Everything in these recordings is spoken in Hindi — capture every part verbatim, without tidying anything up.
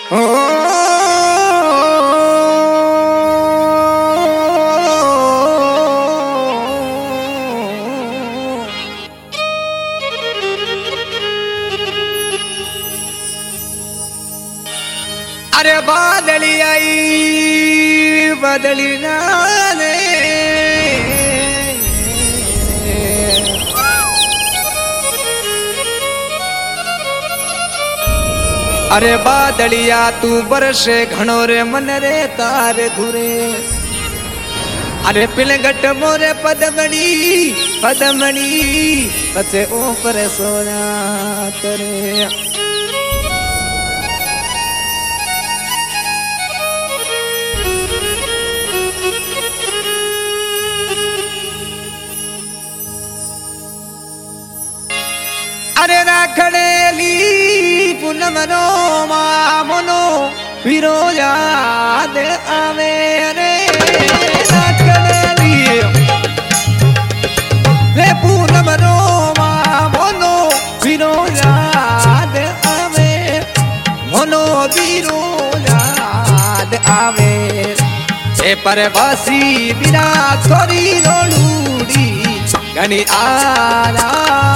अरे बादली आई बादली नाने अरे बादलिया तू बरसे घणो रे मन रे तारे धुरे अरे पिलगट मोरे पदमणी पदमणी पचे ऊपर सोना करे अरे राखड़ेली पूनम नो मामनो फिरो याद आवे रे राखड़ेली रे पूनम नो मामनो फिरो याद आवे मनो फिरो याद आवे ए परवासी बिना थोड़ी रोलूड़ी घनी आला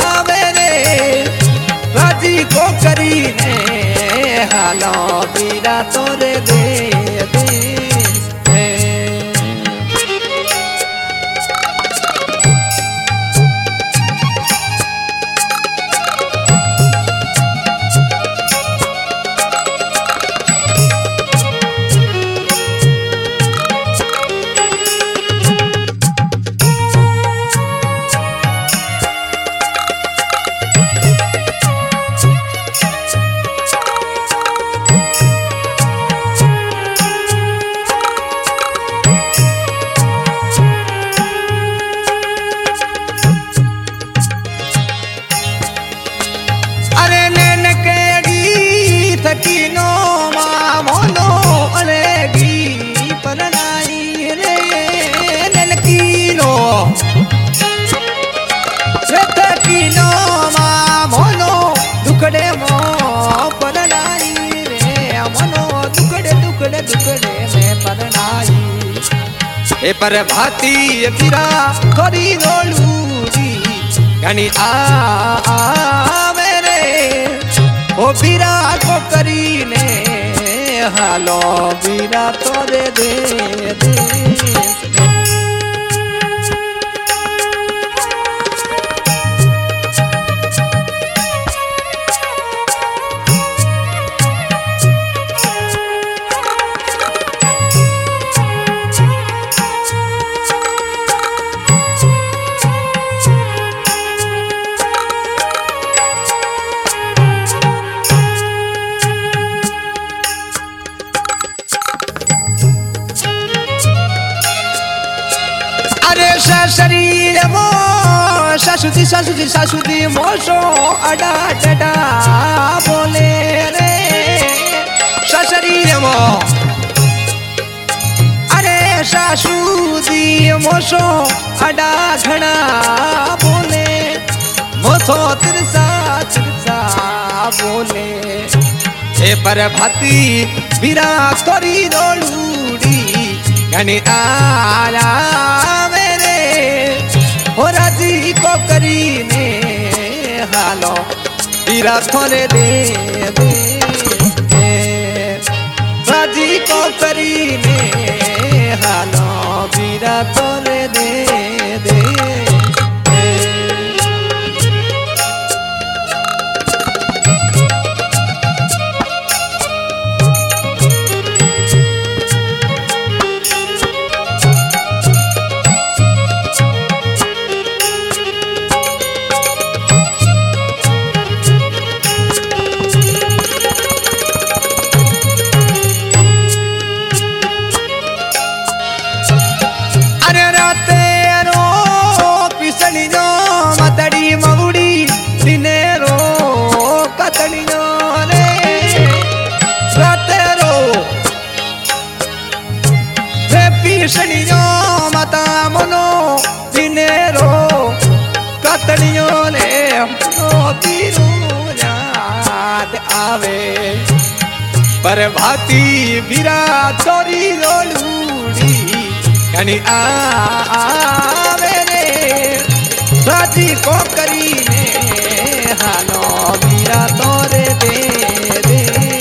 राजी को करीने हालो बीरा तोरे दे दे सकीनो मामोनो अलेगी परनाई रे नलकीनो सकीनो मामोनो दुखड़े मो परनाई रे मनो दुखड़े दुखड़े दुखड़े में परनाई ए पर भाती फिरा करी रोलूरी घनी आ मेरे ओ बीरा को करीने हालो बीरा तोरे दे दे शरीर मो सासुदी सासुदी सासुदी मोसो अडा डडा बोले रे शरीर मो अरे सासुदी मोसो अडा घना बोले मोसो तिरसा तिरसा बोले ए पर भाती बिरा तोरी रोलूड़ी घनी आला हो राजी को करीने हालो बीरा थोड़े दे दे राजी को करीने हालो बीरा थोड़े दे दे शनियो माता मनो दिनेरो कतनियो ने हमको पीरू याद आवे पर भाती बीरा तोरी लोलूड़ी घनी आवे रे राजी को करीने हालो बीरा तोरे दे दे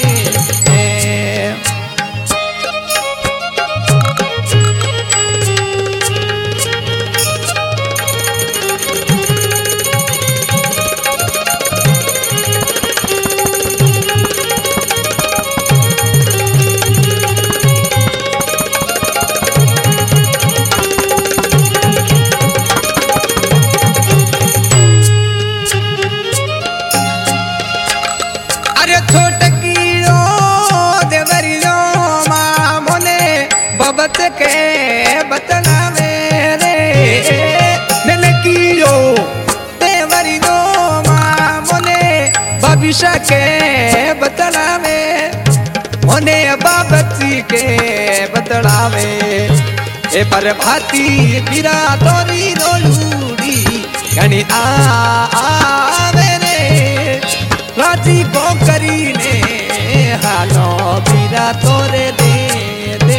के बतना मेरे दिल की जो देवरी दो मामोने भविष्य के बतना में मोने बाबती के बतला में ए पर भाती बीरा तोरी लोलूड़ी घनी आवे रे राजी को करीने हालो बीरा तोरे दे दे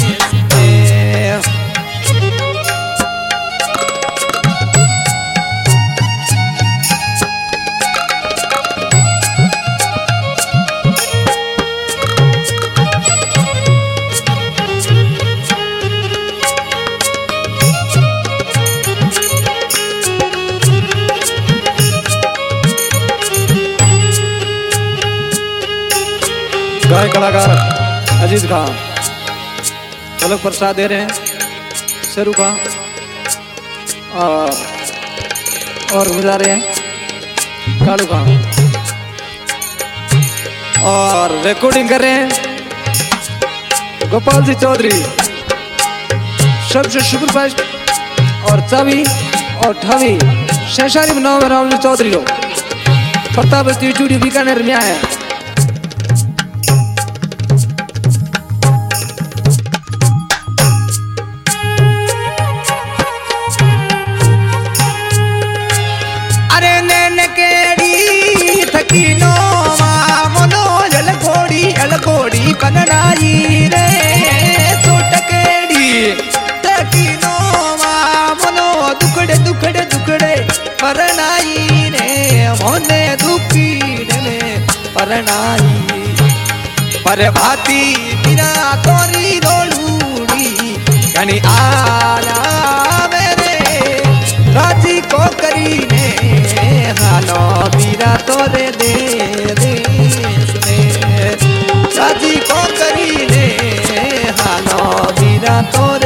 गाय कलाकार अजीज खान पलक प्रसाद दे रहे हैं शेरू खान और और गुजा रहे हैं कालू खान और रिकॉर्डिंग कर रहे हैं गोपाल जी चौधरी सबसे सुपरफास्ट और चावी और ठावी शैशारी नाम राम चौधरी लोग प्रताप स्टूडियो बीकानेर में आए हैं। घोड़ी बननाई रे टोटकेड़ी तकीनो मामनो दुखड़े दुखड़े दुखड़े परनाई रे मोने दुखी ने परनाई पर भाती बिना तोरी लोलूड़ी घनी आला मेरे राजी को करीने हालो बीरा तोरे दे दे राजी को करीने हालो बीरा तोरे